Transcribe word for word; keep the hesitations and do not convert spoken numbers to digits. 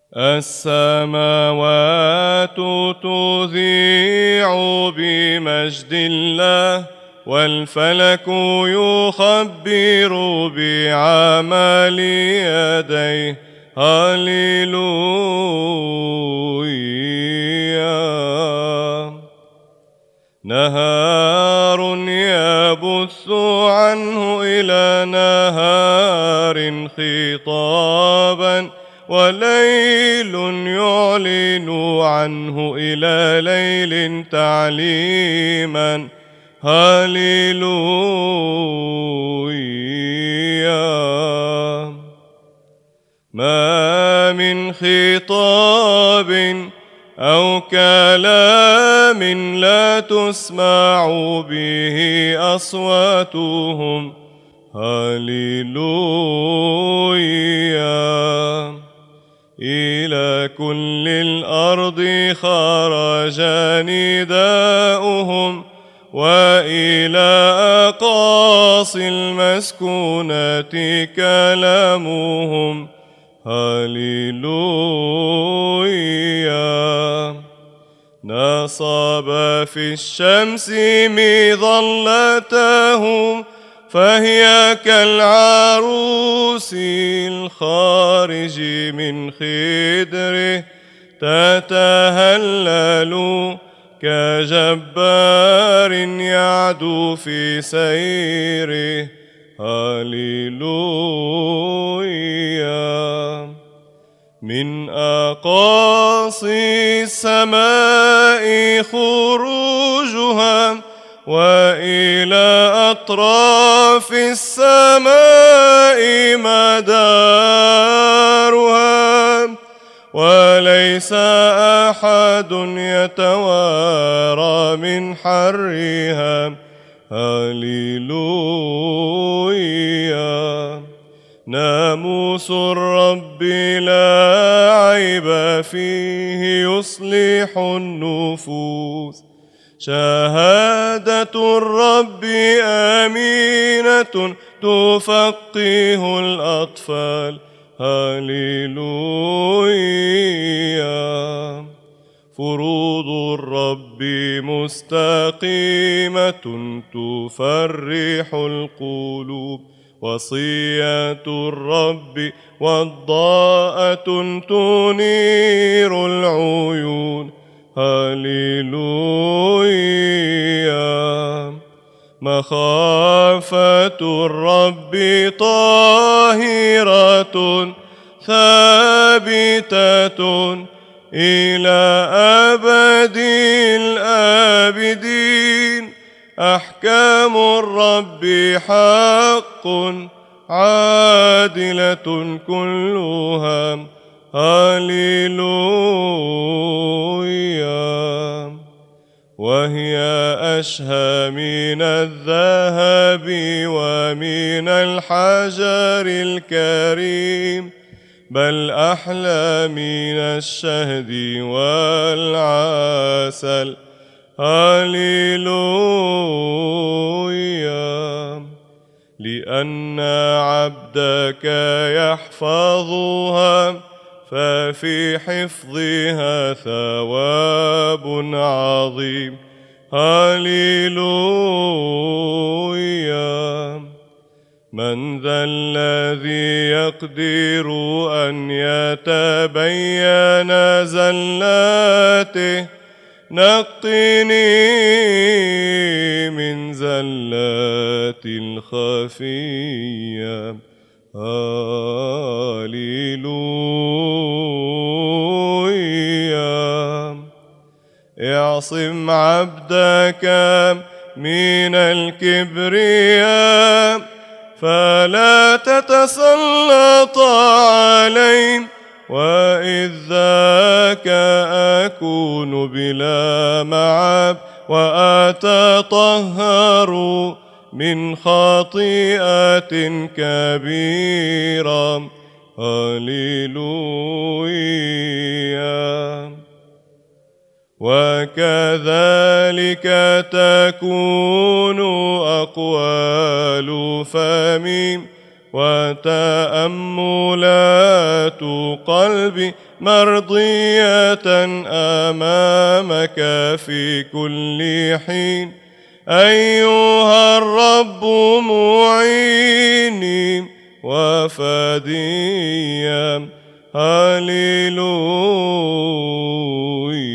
السماوات تذيع بمجد الله، والفلك يخبر بعمل يديه. هللويا. نهار يبث عنه إلى نهار خطابا، وليل يعلن عنه إلى ليل تعليما. هللويا. ما من خطاب أو كلام لا تسمع به أصواتهم. هللويا. إلى كل الأرض خرج نداؤهم، وإلى أقاصي المسكونة كلامهم. هللويا. نصب في الشمس مظلتهم، فهي كالعروس الخارج من خدره، تتهلل كجبار يعدو في سيره. هللويا. من أقاصي السماء خروجها، وإلى أطراف السماء مدارها، وليس أحد يتوارى من حرها. هللويا. ناموس الرب لا عيب فيه، يصلح النفوس. شهادة الرب أمينة، تفقه الأطفال. هللويا. فروض الرب مستقيمة، تفرح القلوب. وصية الرب وضاءة، تنير العيون. هللويا. مخافة الرب طاهرة ثابتة إلى أبد الآبدين. أحكام الرب حق عادلة كلها. هللويا. وهي أشهى من الذهب ومن الحجر الكريم، بل أحلى من الشهد والعسل. هللويا. لأن عبدك يحفظها، ففي حفظها ثواب عظيم. هللويا. من ذا الذي يقدر أن يتبين زلاته؟ نقني من زلات الخفية. هللويا. اعصم عبدك من الكبرياء، فلا تتسلط عليهم، وإذ ذاك أكون بلا معاب، وأتطهر من خطيئة كبيرة. هللويا. وكذلك تكون أقوال فمي وتأملات قلبي مرضية أمامك في كل حين. أيها الرب معيني وفديا. هاليلويا.